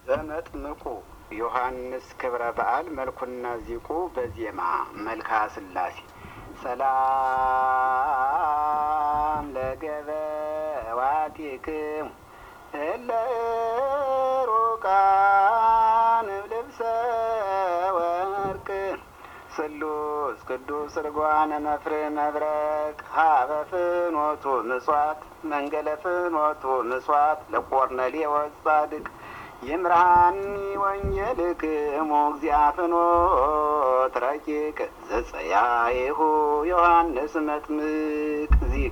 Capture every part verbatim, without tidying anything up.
በመጥምቁ ዮሐንስ ክብረ በዓል መልኩና ዚቁ በዜማ መልካ ስላሴ ሰላም ለገበዋቲክሙ እለ ሩቃን ልብሰ ወርቅ ስሉስ ቅዱስ ርጓነ መፍር መብረቅ ሀበ ፍኖቱ ምጽዋት መንገለ ፍኖቱ ምጽዋት ለቆርኔሌዎስ ጻድቅ ይምርሃኒ ወንጌልክሙ እግዚአ ፍኖት ረቂቅ ዘጸያይሁ ዮሐንስ መጥምቅ ዚቅ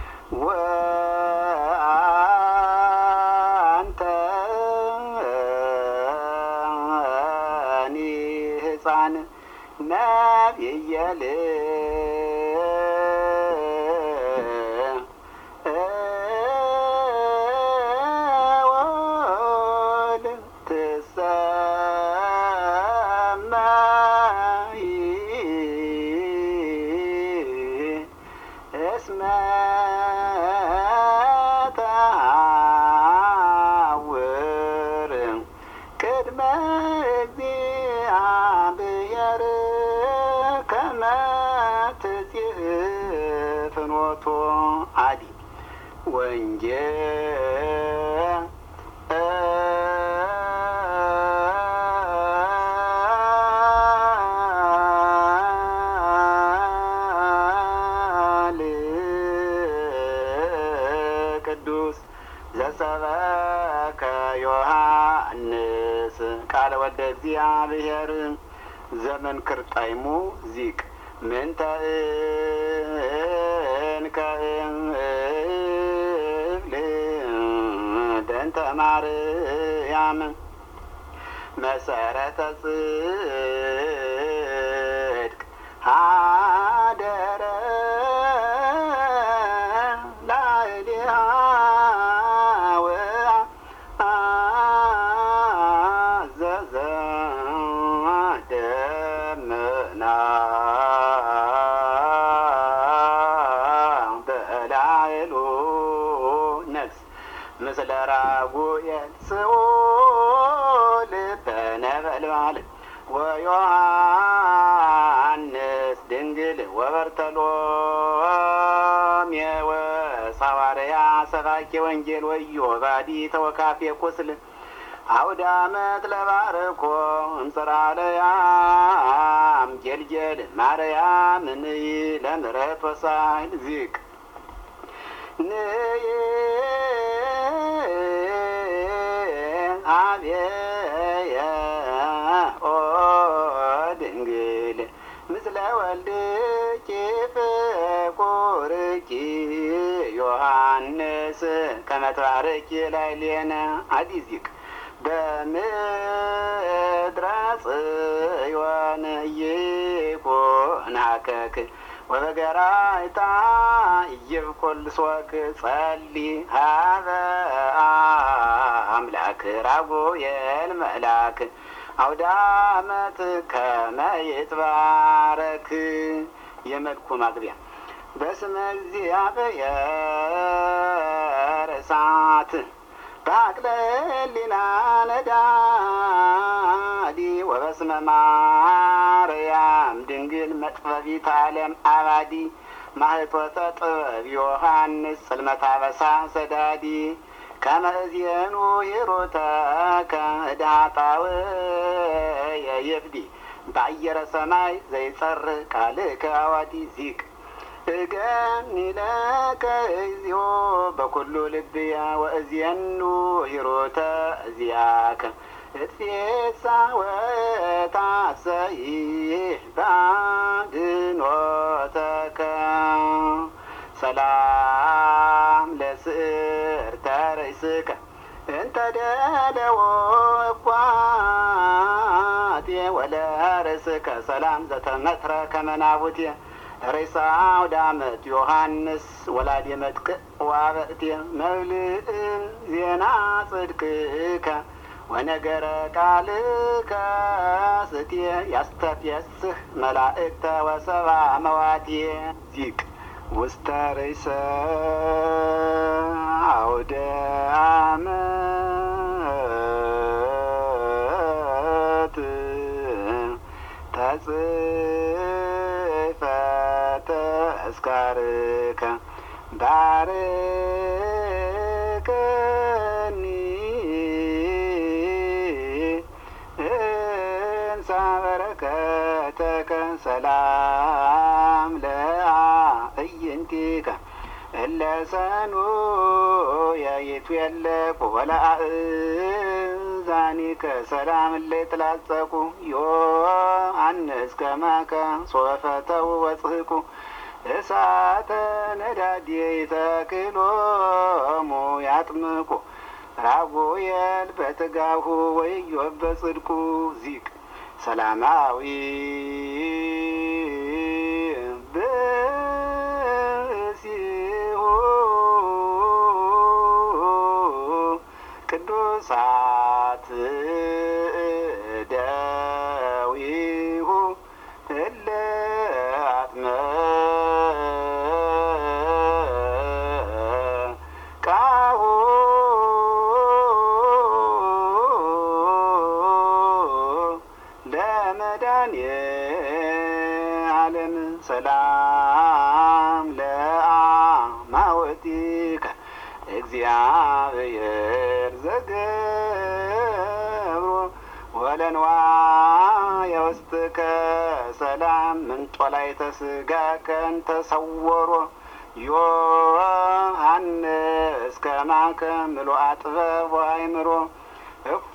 ወአንተኒ ሕፃን ነቢየ አዲ ወንጌል ቅዱስ ዘሰበከ ዮሐንስ ቃለ ወልደ እግዚአብሔር ዘመን ክርጣይሙ ዚቅ ምንተ ደንተ ማርያም መሰረተ ጽድቅ ሀደረ ላዕሌሃ ወአዘዘ ደመና ምስለ ራጉኤል ስዑል በነበልባል ወዮሐንስ ድንግል ወበርተሎሜዎስ ሐዋርያ ሰባኬ ወንጌል ወዮባዲ ተወካፌ ቁስል አውደ ዓመት ለባርኮ እንጽራለያም ጌልጌል ማርያም ንይ ለምሕረት ወሳይል ዚቅ ንይ አብየ ኦ ድንግል ምስለ ወልድኪ ፍቁርኪ ዮሐንስ ከመ ትባርኪ ላዕሌነ አዲዚቅ በምድረ ጽዮን ይኩን ሀከክ ወበገራይታ ይብቁል ሶክ ጸሊ ሀበ አምላክ ራጉኤል መልአክ አውደ ዓመት ከመ ይትባረክ የመልኩ ማግቢያ በስመ እግዚአብሔር እሳት ባቅለሊና ነዳዲ ወበስመ ማርያም ድንግል መጥፈቢት ዓለም አባዲ ማህቶተ ጥበብ ዮሐንስ ጽልመተ አበሳ ሰዳዲ ከመ እዜኑ ሂሩተከ እድሃጣውየ ይፍዲ በአየረ ሰማይ ዘይጸርህ ቃልከ አዋዲ ዚቅ እገኒ ለከ እግዚኦ በኩሉ ልብየ ወእዜኑ ሂሩተ እዚአከ እትፌሳ ወታሰይሕ ባድኖተከ ሰላም ለስዕርተ ርእስከ እንተ ደለዎ እኳቴ ወለርእስከ ሰላም ዘተመትረ ከመ ናቡቴ ሬሳ አውደ ዓመት ዮሐንስ ወላዲ መጥቅዕ ዋበእቴ መብልእ ዜና ጽድቅከ ወነገረ ቃልከ ስትየ ያስተፍየስህ መላእክተ ወሰብአ መዋትየ ዚቅ ውስተ ርእሰ አውደ ዓመት ተስካርከ ባርከኒ እንሳ በረከተከ ሰላም ለአዕይንቲከ እለሰኑ ያየቱ የለቁ ወለአእዛኒከ ሰላም ለተላጸቁ ዮሐንስ ከማከ ሶፈተው ወጽህቁ እሳተ ነዳዴ ተክሎሙ ያጥምቁ ራጉኤል በትጋሁ ወኢዮብ በጽድቁ ዚቅ ሰላማዊ ብእሲሁ ቅዱሳት እደዊሁ እለ አጥመቃሁ ለመድኃኔዓለም ሰላም ለአማውቲከ እግዚአብሔር ዘገብሮ ወለንዋየ ውስጥከ ሰላም ምንጦላዕተ ሥጋከን ተሰወሮ ዮሐንስ ከማከ ምሉአ ጥበብ ወአእምሮ እፎ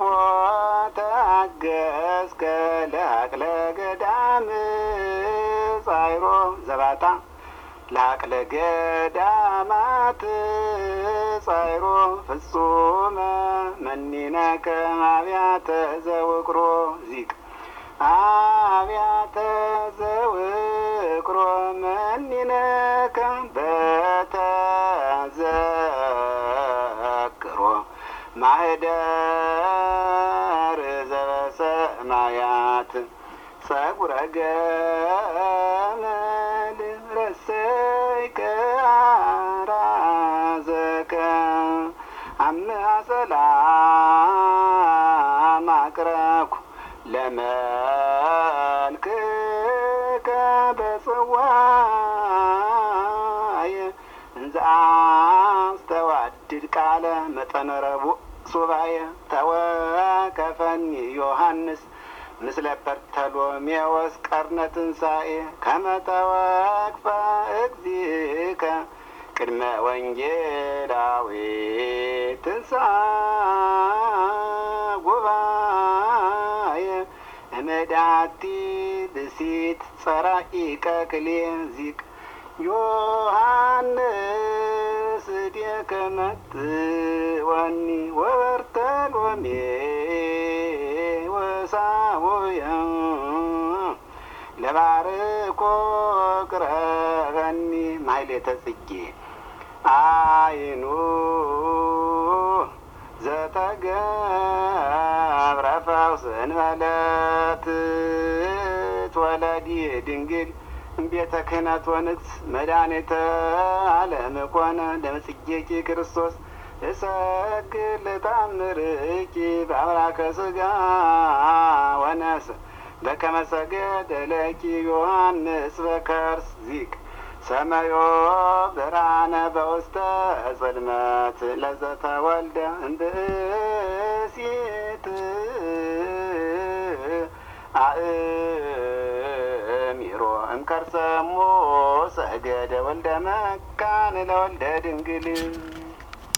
ተአገሥከ ለዐቅለ ገዳም ጻዕሮ ዘባታ ለዐቅለ ገዳማት ጻዕሮ ፍጹመ መኒነከ አብያተ ዘውቅሮ ዚቅ አብያተ ዘውቅሮ መኒነከ በተዘክሮ ማህደር ዘበሰማያት ጸጉረ ገመል ረሰይከ አራዘከ አምሃ ሰላም አቅረብኩ ለመልክከ በጽዋየ እንዘ አስተዋድድ ቃለ መጠነ ረቡዕ ሱባኤ ተወከፈኒ ዮሐንስ ምስለ በርተሎሜዎስ ቀርነ ትንሣኤ ከመ ተወክፈ እግዚእከ ቅድመ ወንጌላዊ ትንሣኤ ጉባኤ እምዳቲ ብእሲት ጸራኢቀ ክልኤ ዚቅ ዮሐንስ እዴከ መጥወኒ ወበርተሎሜዎስ አቡየ ለባርኮ ቅረበኒ ማሕሌተ ጽጌ አይኑ ዘተገብረ ፈውስ እንበለ ትትወለዲ ድንግል ቤተ ክህነት ወንግሥ መድኃኒተ ዓለም ኮነ ለምጽጌኪ ክርስቶስ እሰግድ ለተአምርኪ በአምላከ ሥጋ ወነፍስ በከመ ሰገደ ለኪ ዮሐንስ በከርስ ዚቅ ሰመዮ ብርሃነ በውስተ ጽልመት ለዘተወልደ እምብእሲት አእሚሮ እምከርሰ እሙ ሰገደ ወልደ መካን ለወልደ ድንግል